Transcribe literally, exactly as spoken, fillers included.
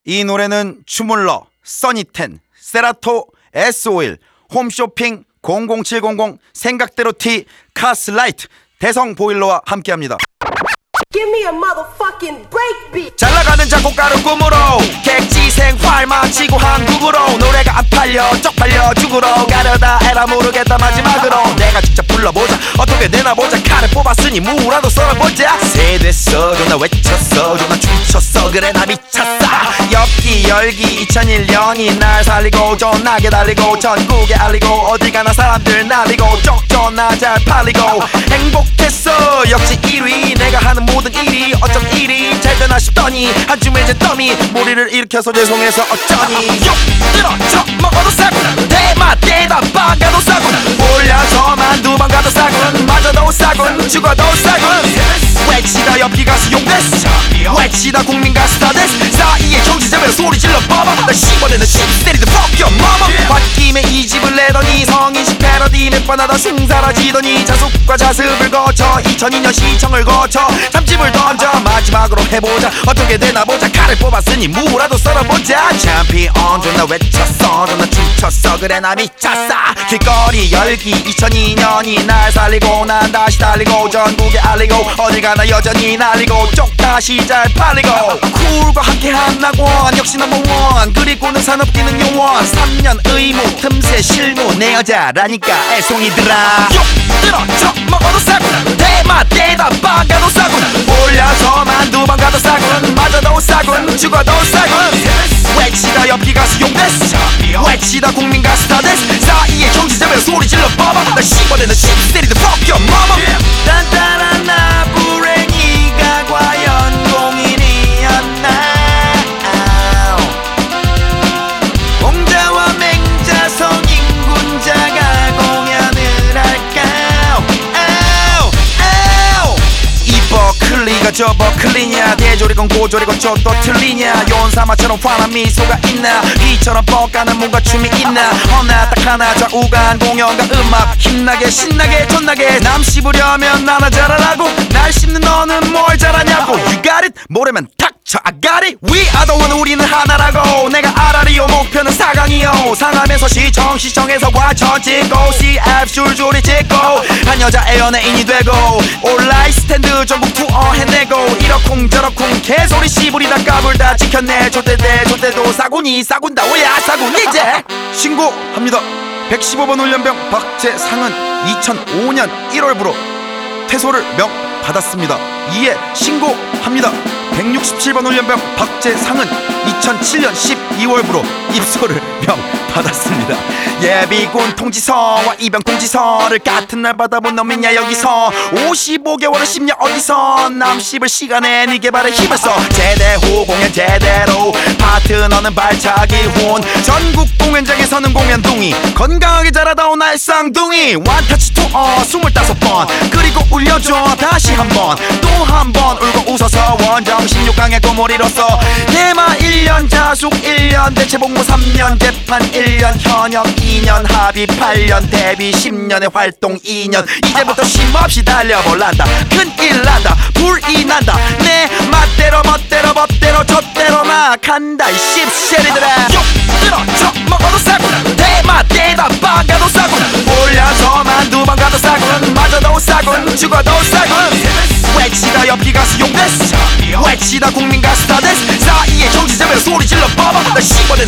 이 노래는 주물러, 써니텐, 세라토, 에스오일, 홈쇼핑, 공공칠공공, 생각대로 티, 카스라이트, 대성보일러와 함께합니다. Give me a motherfucking breakbeat. 잘나가는 작곡가를 꿈으로 객지 생활 마치고 한국으로 노래가 안 팔려 쪽팔려 죽으러 가려다 에라 모르겠다 마지막으로 내가 직접 불러보자 어떻게 내놔보자 칼을 뽑았으니 무라도 썰어보자 세대 써줘 나 외쳤어 줘 나 춤췄어 그래 나 미쳤어 엽기 열기 이천일 년이 날 살리고 전나게 달리고 전국에 알리고 어딜 가나 사람들 날리고 쪽전나 잘 팔리고 행복했어 역시 일 위 내가 하는 모든 일이 어쩜 일이 잘 되나 싶더니 한줌에 제 더미 무리를 일으켜서 죄송해서 어쩌니 욕 들어쳐 먹어도 싸군 대마대다 빵가도 싸군 올려서만 두 번 가도 싸군 맞아도 싸군 죽어도 싸군 외치다 엽기 가수 용됐어 외치다 국민 가수 다 됐어 사이에 형제자매로 소리 질러 봐봐 나 씹어내는 씹 때리든 fuck your mama 홧김에 이 집을 내더니 성인식 패러디 몇 번 하다 숭 사라지더니 자숙과 자습을 거쳐 이천이 년 시청을 거쳐 잡집을 던져 마지막으로 해보자 어떻게 되나 보자 칼을 뽑았으니 무라도 썰어보자 챔피언 존나 외쳤어 존나 춤췄어 그래 나 미쳤어 길거리 열기 이천이 년이 날 살리고 난 다시 달리고 전국에 알리고 어딜 가나 여전히 날리고 쪽 다시 잘 팔리고 쿨과 함께한 낙원 역시 넘버원 그리고는 산업기능 요원 삼 년 의무 틈새 실무 내 여자라니까 애송이들아 욕 들어쳐 먹어도 싸군 대마대다 빵가도 싸군 올려서만 두 번 가도 싸군 맞아도 싸군 죽어도 싸군 외치다 엽기 가수 용됐어 외치다 국민 가수 다 됐어 사이에 형제자매로 소리 질러 봐봐 나 씹어내는 씹 때리든 fuck your mama 단단한 나 불행이가 과연 공인이었나 공자와 맹자 성인군자가 공연을 할까 버클리가 저 버클리냐 대조리건 고조리건 저또 틀리냐 요원사마처럼 환한 미소가 있나 이처럼 뻑가는 뭔가 춤이 있나 허나 딱 하나 좌우간 공연과 음악 힘나게 신나게 존나게 남 씹으려면 나나 잘하라고 날 씹는 너는 뭘 잘하냐고 You got it 모르면 닥쳐 I got it We are the one 우리는 하나라고 내가 알아리요 목표는 사강이요 상암에서 시청 시청에서 과천 찍고 씨에프 줄줄이 찍고 한 여자의 연예인이 되고 온라인 스탠드 전국 투어 해내고 이러쿵 저러쿵 개소리 씨부리다 까불다 지켰네 좆대대 좆대도 싸구니 싸군다 오야 싸군 이제 신고합니다. 백십오 번 훈련병 박재상은 이천오 년 일월부로 퇴소를 명받았습니다. 이에 신고합니다. 백육십칠 번 훈련병 박재상은 이천칠 년 십이월부로 입소를 명받았습니다. 예비군 통지서와 입영 통지서를 같은 날 받아본 놈이냐 여기서 오십오 개월을 십 년 어디서 남 씹을 시간에 네 개발에 힘을 써 제대 후 공연 제대로 파트너는 발차기 혼 전국 공연장에서는 공연둥이 건강하게 자라다 온 날쌍둥이 원터치 투어 스물다섯 번 그리고 울려줘 다시 한번 또 한 번 울고 웃어서 원정 십육 강의 꿈을 이뤘어 대마 일 년 자숙 일 년 대체 복무 삼 년 재판 일 년 현역 이 년 합의 팔 년 데뷔 십 년의 활동 이 년 이제부터 쉼없이 달려볼란다 큰일 난다 불이 난다 내 맛대로 멋대로 법대로 젖대로 나 간다 이 씹새리들아 욕 들어쳐 먹어도 싸군 대맛대다 빵가도 싸군 올려서만 두 번 가도 싸군 맞아도 싸군 죽어도 싸군 외치다 엽기 가수 용됐어 외치다 국민 가수 다 됐어 사이에 형제자매로 소리 질러 봐봐 나 씹어내